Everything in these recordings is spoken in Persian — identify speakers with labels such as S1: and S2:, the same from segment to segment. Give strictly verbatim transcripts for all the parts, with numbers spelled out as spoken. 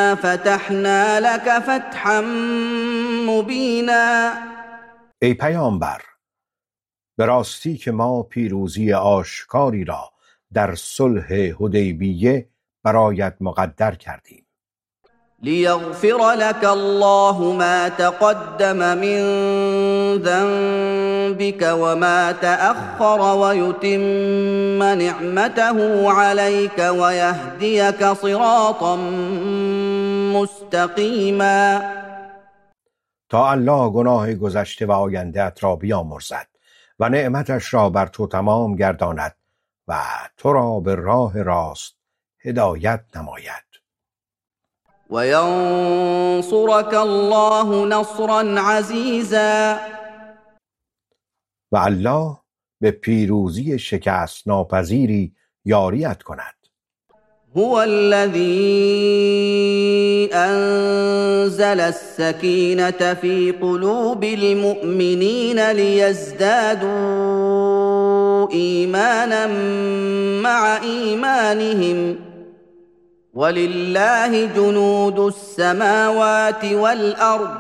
S1: إنا فتحنا لك فتحا مبینا.
S2: ای پیامبر، به راستی که ما پیروزی آشکاری را در صلح حدیبیه برایت مقدر کردیم.
S1: لیغفر لك الله ما تقدم من ذنبك وما تأخر ويتم نعمته عليك ويهديك صراطا مستقیما.
S2: تا الله گناه گذشته و آینده‌ات را بیامرزد و نعمتش را بر تو تمام گرداند و تو را به راه راست هدایت نماید.
S1: و ینصرک الله نصرا عزیزا.
S2: و الله به پیروزی شکست ناپذیری یاریت کند.
S1: هو الذي أنزل السكينة في قلوب المؤمنين ليزدادوا إيمانا مع إيمانهم ولله جنود السماوات والأرض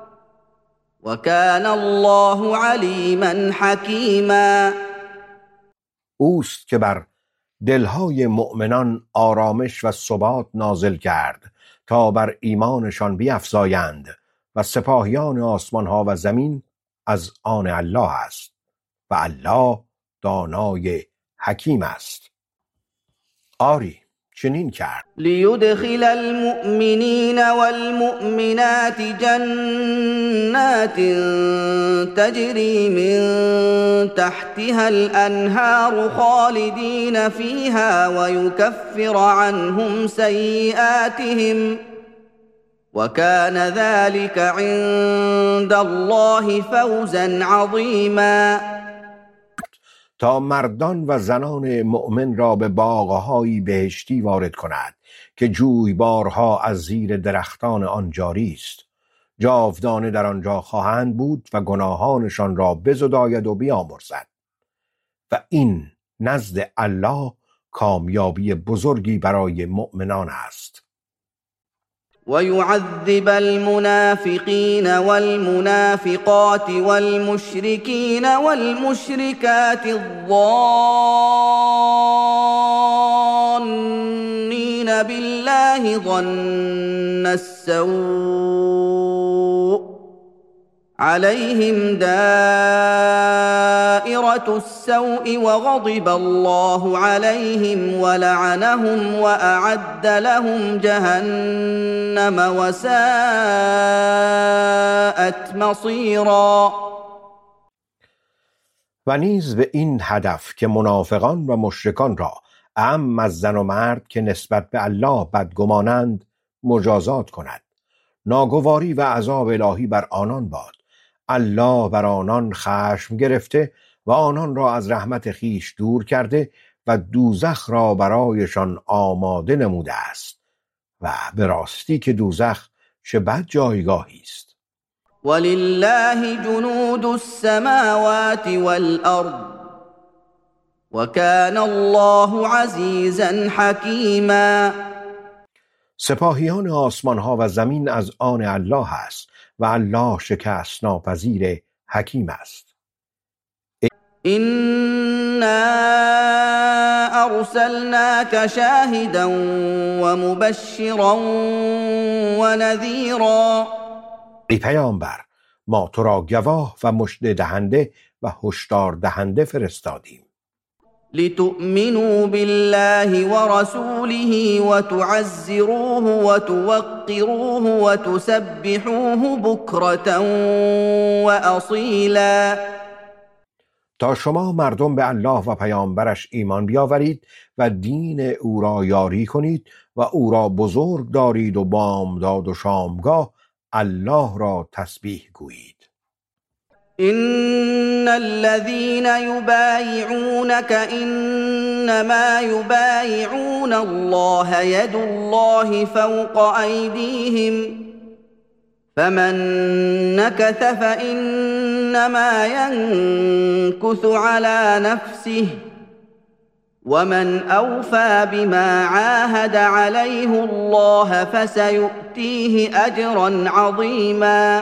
S1: وكان الله عليما حكيما.
S2: اوست که بر دلهای مؤمنان آرامش و ثبات نازل کرد تا بر ایمانشان بیفزایند و سپاهیان آسمانها و زمین از آن الله است و الله دانای حکیم است. آری چنین کرد.
S1: لیدخل المؤمنین والمؤمنات جنات تجری من تحتها الانهار خالدین فیها ویکفر عنهم سیئاتهم وکان ذلك عند الله فوزا عظیما.
S2: تا مردان و زنان مؤمن را به باغ‌های بهشتی وارد کند که جویبارها از زیر درختان آن جاری است. جاودانه در آنجا خواهند بود و گناهانشان را بزداید و بیامرزد و این نزد الله کامیابی بزرگی برای مؤمنان است.
S1: ويعذب المنافقين والمنافقات والمشركين والمشركات الظانين بالله ظن السوء عليهم دائرة السوء وغضب الله عليهم ولعنهم وأعد لهم جهنم وساءت مصيرا.
S2: و نیز به این هدف که منافقان و مشرکان را اعم از زن و مرد که نسبت به الله بدگمانند مجازات کند. ناگواری و عذاب الهی بر آنان باد. الله بر آنان خشم گرفته و آنان را از رحمت خیش دور کرده و دوزخ را برایشان آماده نموده است و به راستی که دوزخ چه بد جایگاهی است.
S1: ولله جنود السماوات والارض وكان الله عزیزا حکیما.
S2: سپاهیان آسمانها و زمین از آن الله است و الله شکست ناپذیر حکیم است.
S1: إنا أرسلناك شاهدا ومبشرا ونذيرا.
S2: ای پیامبر، ما تو را گواه و مژده دهنده و هشدار دهنده فرستادیم.
S1: لتؤمنوا بالله ورسوله وتعزروه وتوقروه وتسبحوه بكرة وأصيلا.
S2: تا شما مردم به الله و پیامبرش ایمان بیاورید و دین او را یاری کنید و او را بزرگ دارید و بامداد و شامگاه الله را تسبیح گویید.
S1: إن الذين يبايعونك إنما يبايعون الله يد الله فوق أيديهم فمن نكث فإنما ينكث على نفسه ومن اوفى بما عاهد عليه الله فسيؤتيه اجرا عظیما.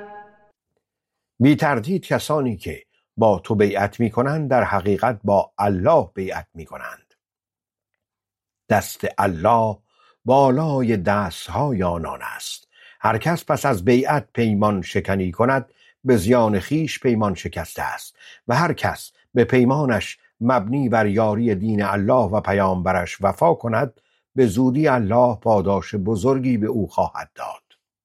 S2: بی تردید کسانی که با تو بیعت می کنند در حقیقت با الله بیعت می کنند. دست الله بالای دستهای آنان است. هر کس پس از بیعت پیمان شکنی کند به زیان خیش پیمان شکسته است و هر کس به پیمانش مبنی بر یاری دین الله و پیامبرش وفا کند به زودی الله پاداش بزرگی به او خواهد داد.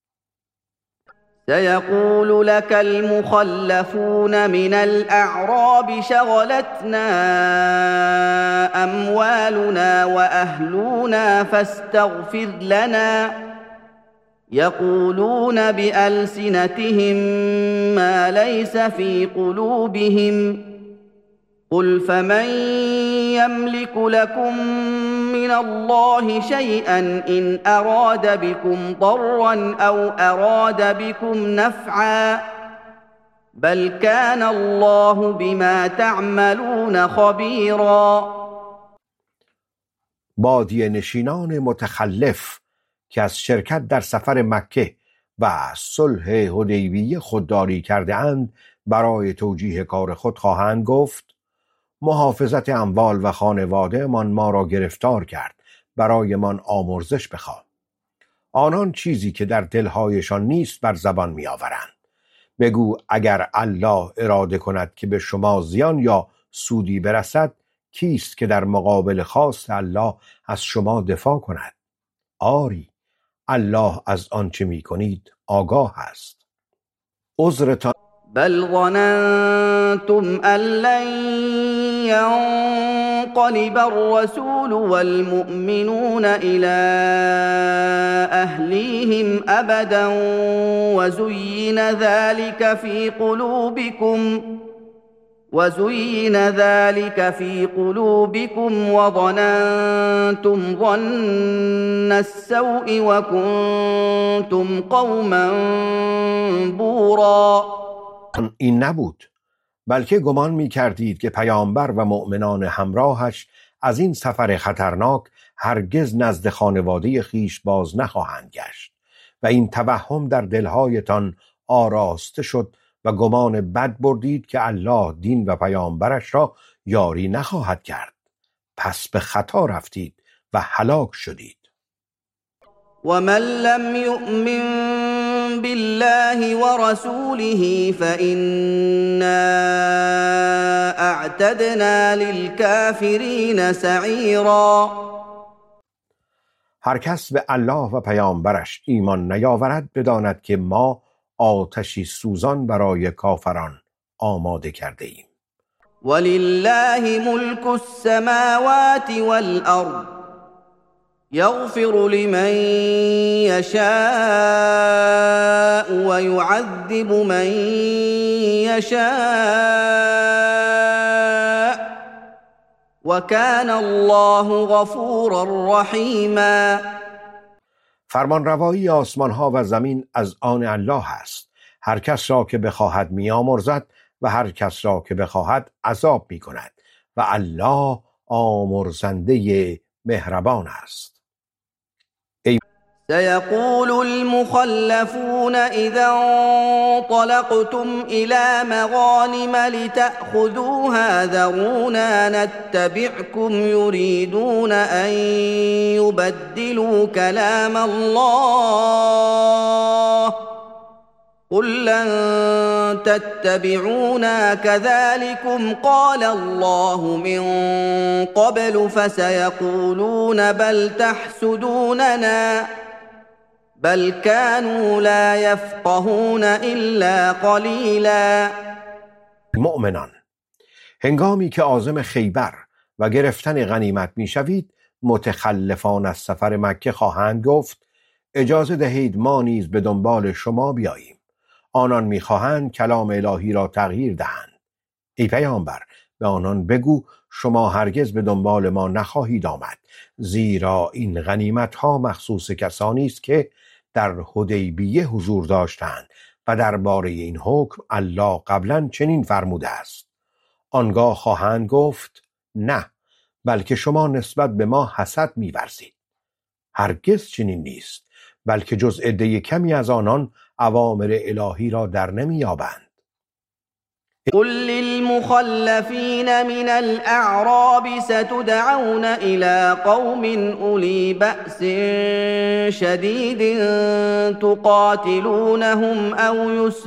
S1: سيقول لك المخلفون من الأعراب شغلتنا أموالنا وأهلنا فاستغفر لنا يقولون بألسنتهم ما ليس في قلوبهم قل فمن يملك لكم من الله شيئا إن أراد بكم ضرا أو أراد بكم نفعا بل كان الله بما تعملون خبيرا.
S2: بادیه نشینان متخلف که از شرکت در سفر مکه و صلح حدیبیه خودداری کرده اند برای توجیه کار خود خواهند گفت محافظت اموال و خانواده من ما را گرفتار کرد، برای من آمرزش بخواه. آنان چیزی که در دلهایشان نیست بر زبان می آورند. بگو اگر الله اراده کند که به شما زیان یا سودی برسد کیست که در مقابل خواست الله از شما دفاع کند؟ آری الله از آنچه می کنید آگاه است. عذرتان
S1: بل ظننتم أن لن ينقلب الرسول والمؤمنون إلى أهليهم أبدا وزين ذلك في قلوبكم وزين ذلك في قلوبكم وظننتم ظن السوء وكنتم قوما بورا.
S2: این نبود، بلکه گمان می کردید که پیامبر و مؤمنان همراهش از این سفر خطرناک هرگز نزد خانواده خیش باز نخواهند گشت و این توهم در دلهایتان آراسته شد و گمان بد بردید که الله دین و پیامبرش را یاری نخواهد کرد. پس به خطا رفتید و هلاک شدید.
S1: ومن لم يؤمن بالله ورسوله فإنا اعتدنا للكافرين سعيرا.
S2: هر کس به الله و پیامبرش ایمان نیاورد بداند که ما آتشی سوزان برای کافران آماده کرده ایم.
S1: ولله ملك السماوات والأرض يغفر لمن يشاء ويعذب من يشاء وكان الله غفورا رحيما.
S2: فرمان روایی آسمان ها و زمین از آن الله است. هر کس را که بخواهد میامرزد و هر کس را که بخواهد عذاب می کند و الله آمرزنده مهربان است.
S1: سيقول المخلفون إذا انطلقتم إلى مغانم لتأخذوها ذرونا نتبعكم يريدون أن يبدلوا كلام الله قل لن تتبعونا كذلكم قال الله من قبل فسيقولون بل تحسدوننا بل كانوا لا يفقهون الا قلیلا.
S2: مؤمنان، هنگامی که عازم خیبر و گرفتن غنیمت میشوید متخلفان از سفر مکه خواهند گفت اجازه دهید ما نیز به دنبال شما بیاییم. آنان میخواهند کلام الهی را تغییر دهند. ای پیامبر به آنان بگو شما هرگز به دنبال ما نخواهید آمد، زیرا این غنیمت ها مخصوص کسانی است که در حدیبیه حضور داشتند و درباره این حکم الله قبلا چنین فرموده است. آنگاه خواهند گفت نه، بلکه شما نسبت به ما حسد می‌ورزید. هرگز چنین نیست، بلکه جز عده کمی از آنان اوامر الهی را در نمی‌یابند.
S1: قل للمخلفين من الأعراب ستدعون إلى قوم أولي بأس شديد تقاتلونهم أو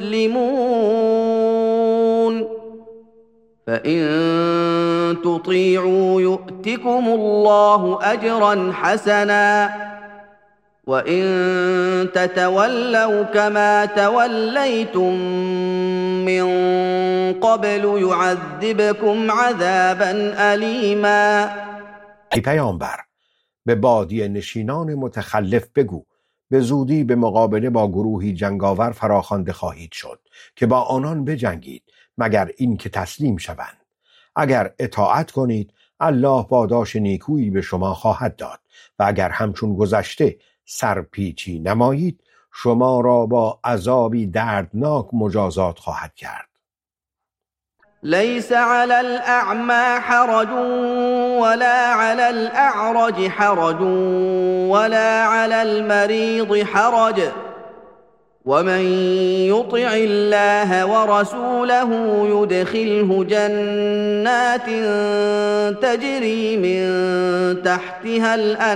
S1: يسلمون فإن تطيعوا يؤتكم الله أجرا حسنا وإن تتولوا كما توليتم من قبل يعذبكم عذابا ألیما.
S2: ای پیامبر، به بادیه نشینان متخلف بگو به زودی به مقابله با گروهی جنگاور فراخوانده خواهید شد که با آنان بجنگید مگر این که تسلیم شوند. اگر اطاعت کنید الله پاداش نیکویی به شما خواهد داد و اگر همچون گذشته سرپیچی نمایید شما را با عذابی دردناک مجازات خواهد کرد.
S1: ليس على الأعمى حرج ولا على الأعرج حرج ولا على المريض حرج ومن يطع الله ورسوله يدخله جنات تجري من تحتها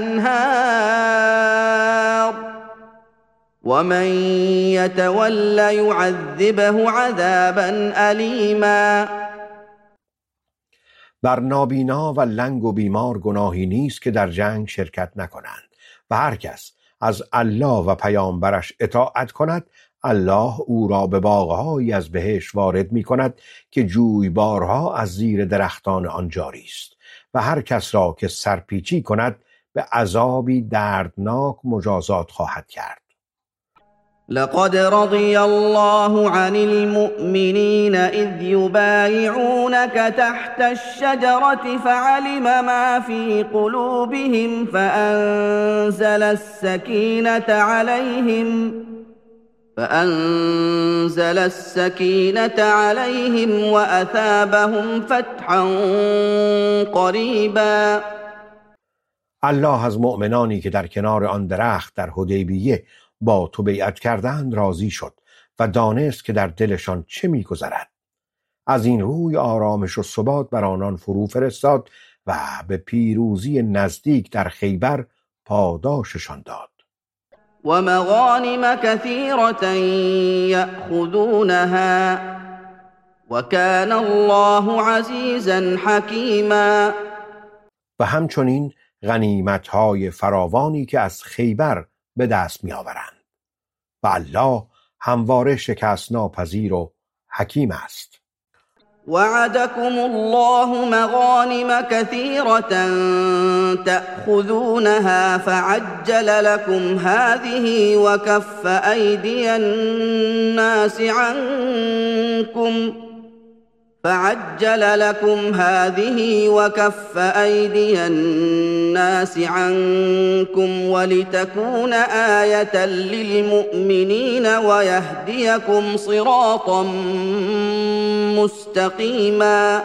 S1: الأنهار ومن يتول يعذبه عذابا ألیما.
S2: بر نابینا و لنگ و بیمار گناهی نیست که در جنگ شرکت نکنند و هر کس از الله و پیامبرش اطاعت کند الله او را به باغهایی از بهشت وارد می کند که جویبارها از زیر درختان آن جاری است و هر کس را که سرپیچی کند به عذابی دردناک مجازات خواهد کرد.
S1: لقد رضي الله عن المؤمنين إذ يبايعونك تحت الشجرة فعلم ما في قلوبهم فأنزل السكينة عليهم فأنزل السكينة عليهم وأثابهم فتحا قريبا.
S2: الله از مؤمنانی که در کنار آن درخت در حدیبیه با تو بیعت کردند راضی شد و دانست که در دلشان چه می‌گذرد. از این روی آرامش و ثبات بر آنان فرو فرستاد و به پیروزی نزدیک در خیبر پاداششان داد.
S1: و مغانم کثیرة یأخذونها و کان الله عزیزا حکیما.
S2: و همچنین غنیمت‌های فراوانی که از خیبر به دست می آورند و الله همواره شکست ناپذیر و حکیم است.
S1: وعدكم الله مغانم كثيرة تأخذونها فعجل لكم هذه وكف أيدي الناس عنكم فعجل لكم هذه وكف أيدي الناس عنكم ولتكون آية للمؤمنين ويهديكم صراطا مستقیما.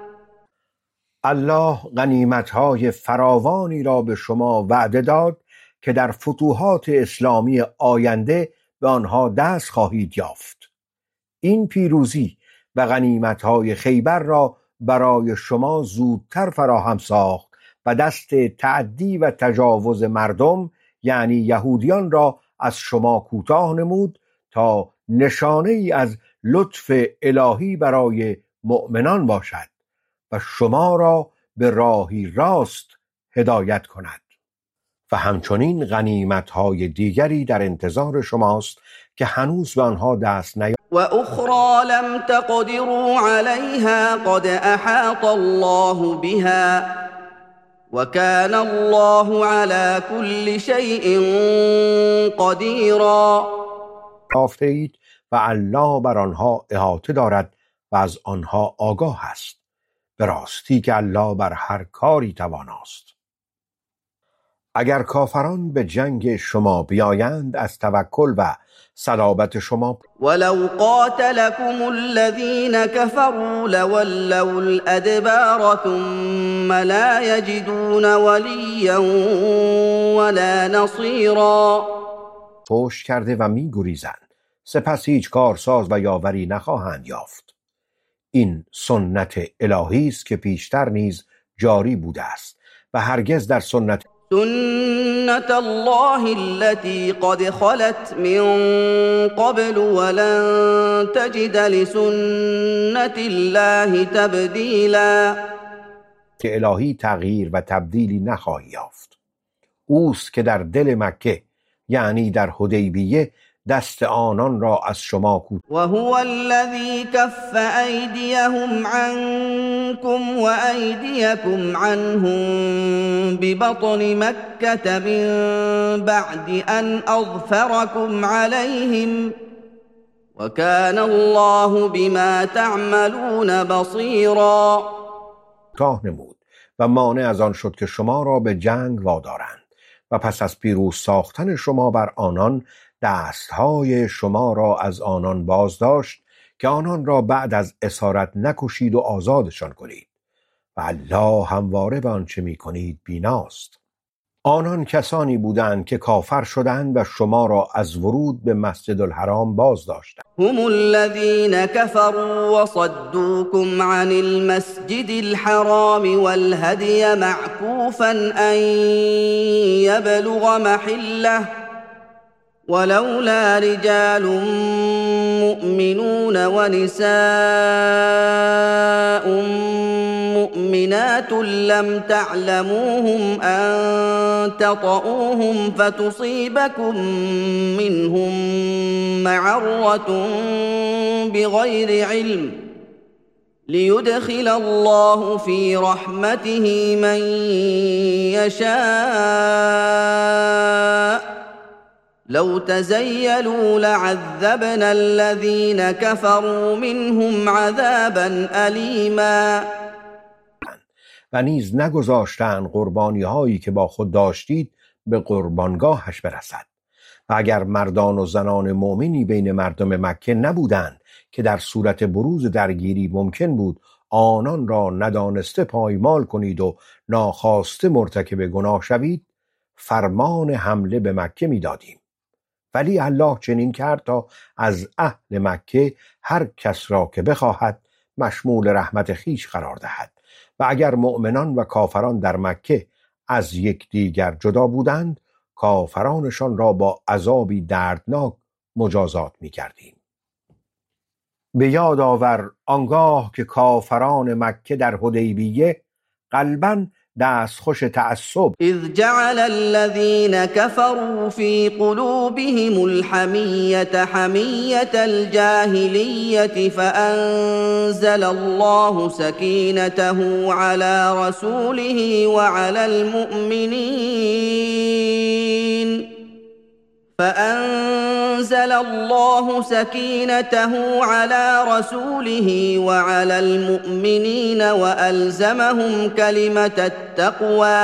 S2: الله غنیمت‌های فراوانی را به شما وعده داد که در فتوحات اسلامی آینده به آنها دست خواهید یافت. این پیروزی و غنیمت‌های خیبر را برای شما زودتر فراهم ساخت و دست تعدی و تجاوز مردم یعنی یهودیان را از شما کوتاه نمود تا نشانه ای از لطف الهی برای مؤمنان باشد و شما را به راهی راست هدایت کند. و همچنین غنیمت‌های دیگری در انتظار شماست که هنوز به آنها دست نیافتید.
S1: و اخرى لم تقدروا عليها قد احاط الله بها و کان الله على كل شيء قدیرا.
S2: یافتید و الله بر آنها احاطه دارد و از آنها آگاه است. به راستی که الله بر هر کاری تواناست. اگر کافران به جنگ شما بیایند از توکل و صلابت شما
S1: ولو قاتلكم الذين كفروا لولوا الأدبار ثم لا يجدون وليا ولا نصيرا
S2: پشت کرده و می گریزند سپس هیچ کارساز و یاوری نخواهند یافت. این سنت الهی است که پیشتر نیز جاری بوده است و هرگز در سنت
S1: سنة الله التي قد خلت من قبل ولن تجد لسنة الله تبدیلا
S2: که الهی تغییر و تبدیلی نخواهی یافت. اوست که در دل مکه یعنی در حدیبیه دست آنان را از شما کوتاه
S1: وهو الذي كف أيديهم عنكم وأيديكم عنهم ببطن مكة من بعد أن أظفركم عليهم وكان الله بما تعملون بصيرا
S2: نمود و مانع از آن شد که شما را به جنگ وادارند و پس از پیروز ساختن شما بر آنان دستهای شما را از آنان باز داشت که آنان را بعد از اسارت نکشید و آزادشان کنید و الله همواره به آنچه می کنید بیناست. آنان کسانی بودند که کافر شدند و شما را از ورود به مسجد الحرام باز داشتند.
S1: هم الذين كفروا وصدوكم عن المسجد الحرام والهدي معكوفا أن يبلغ محله ولولا رجال مؤمنون ونساء مؤمنات لم تعلموهم أن تطؤوهم فتصيبكم منهم معرة بغير علم ليدخل الله في رحمته من يشاء لو تزيلوا لعذبنا الذين كفروا منهم عذابا أليما
S2: و نیز نگذاشتند قربانی هایی که با خود داشتید به قربانگاهش برسد. و اگر مردان و زنان مؤمنی بین مردم مکه نبودند که در صورت بروز درگیری ممکن بود آنان را ندانسته پایمال کنید و ناخواسته مرتکب گناه شوید، فرمان حمله به مکه می دادیم. ولی الله چنین کرد تا از اهل مکه هر کس را که بخواهد مشمول رحمت خیش قرار دهد و اگر مؤمنان و کافران در مکه از یکدیگر جدا بودند کافرانشان را با عذابی دردناک مجازات می کردیم. به یاد آور آنگاه که کافران مکه در حدیبیه قلباً دستخوش تعصب
S1: اذ جعل الذين كفروا في قلوبهم الحمية حمية الجاهلية فأنزل الله سكينته على رسوله وعلى المؤمنين فأنزل الله سكينته على رسوله وعلى المؤمنين وألزمهم كلمة التقوى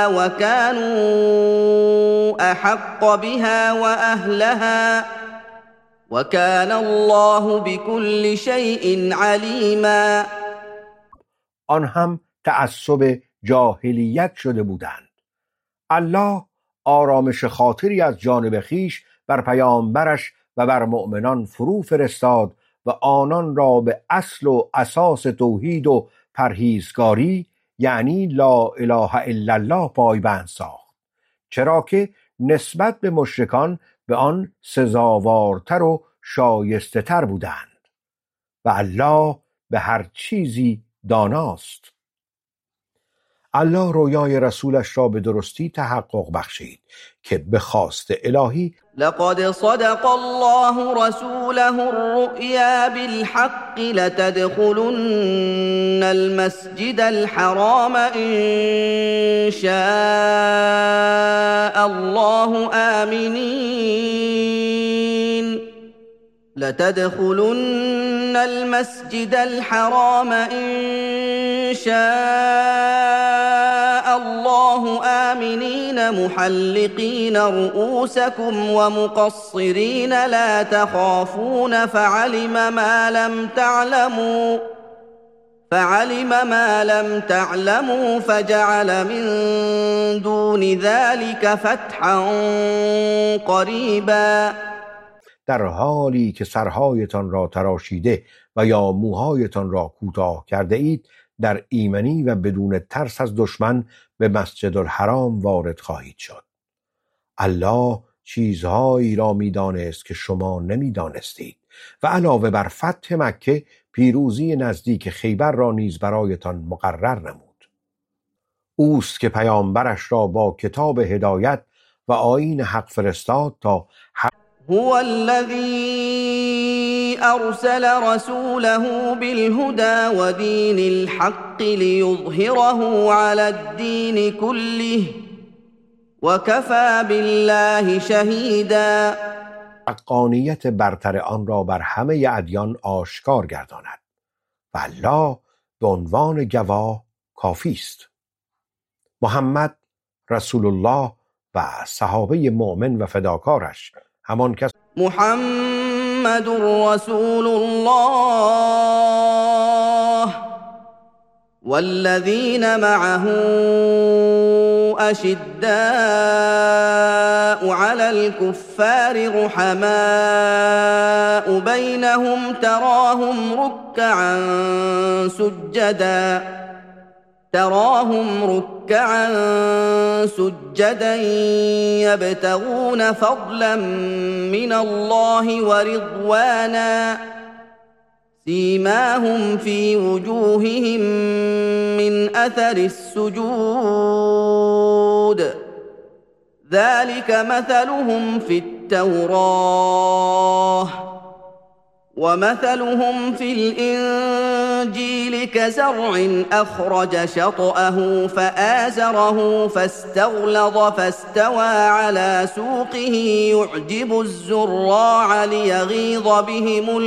S1: وكانوا أحق بها وأهلها وكان الله بكل شيء عليما.
S2: آن هم تعصب جاهلیت شده بودند. الله آرامش خاطری از جانب خیش بر پیامبرش و بر مؤمنان فرو فرستاد و آنان را به اصل و اساس توحید و پرهیزگاری یعنی لا اله الا الله پایبند ساخت، چرا که نسبت به مشرکان به آن سزاوارتر و شایسته تر بودند و الله به هر چیزی داناست. الله رویای رسولش را به درستی تحقق بخشید که به خواست الهی
S1: لقد صدق الله رسوله الرؤيا بالحق لتدخلن المسجد الحرام إن شاء الله آمنين لتدخلن المسجد الحرام إن شاء الله آمنين محلقين رؤوسكم ومقصرين لا تخافون فعلم ما لم تعلموا فعلم ما لم تعلموا فجعل من دون ذلك فتحا قریبا.
S2: در حالی که سرهایتان را تراشیده و یا موهایتان را کوتاه کرده اید، در ایمنی و بدون ترس از دشمن به مسجد الحرام وارد خواهید شد. الله چیزهایی را می‌دانست که شما نمی‌دانستید و علاوه بر فتح مکه پیروزی نزدیک خیبر را نیز برایتان مقرر نمود. اوست که پیامبرش را با کتاب هدایت و آیین حق فرستاد تا
S1: هو الذي أرسل رسوله بالهدى ودين الحق ليظهره على الدين كله وكفى بالله شهيدا.
S2: حقانیت برتر آن را بر همه ادیان آشکار گرداند و الله به عنوان گواه کافی است. محمد رسول الله و صحابه مؤمن و فداکارش همان کس
S1: محمد رسول الله والذين معه أشداء على الكفار رحماء بينهم تراهم ركعا سجدا تراهم ركعا سجدا يبتغون فضلا من الله ورضوانا سيماهم في وجوههم من أثر السجود ذلك مثلهم في التوراة ومثلهم في الإنجيل كزرع أخرج شطأه فآزره فاستغلظ فاستوى على سوقه يعجب الزراع ليغيظ بهم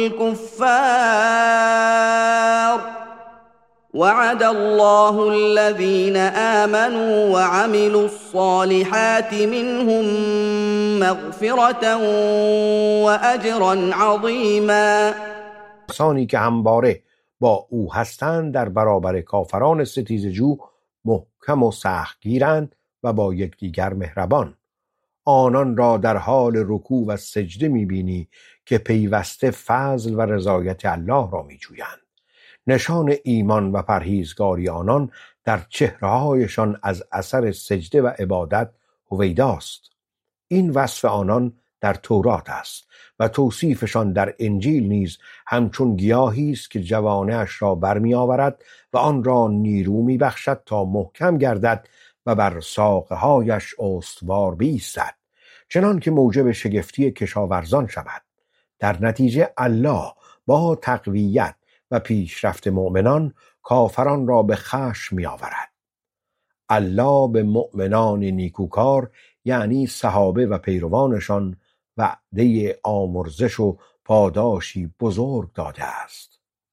S1: الكفار وعد الله الذين آمنوا وعملوا الصالحات منهم مغفرة وأجرا عظيما.
S2: کسانی که همواره با او هستند در برابر کافران ستیزجو محکم و سختگیرند و با یکدیگر مهربان. آنان را در حال رکوع و سجده می‌بینی که پیوسته فضل و رضایت الله را می‌جویند. نشان ایمان و پرهیزگاری آنان در چهره‌هایشان از اثر سجده و عبادت هویداست. این وصف آنان در تورات است و توصیفشان در انجیل نیز همچون گیاهی است که جوانه‌اش را برمی آورد و آن را نیرو می بخشد تا محکم گردد و بر ساقه‌هایش استوار بایستد، چنان که موجب شگفتی کشاورزان شود. در نتیجه الله با تقویت و پیشرفت مؤمنان کافران را به خشم می آورد. الله به مؤمنان نیکوکار یعنی صحابه و پیروانشان وعده آمرزش و پاداشی بزرگ داده است.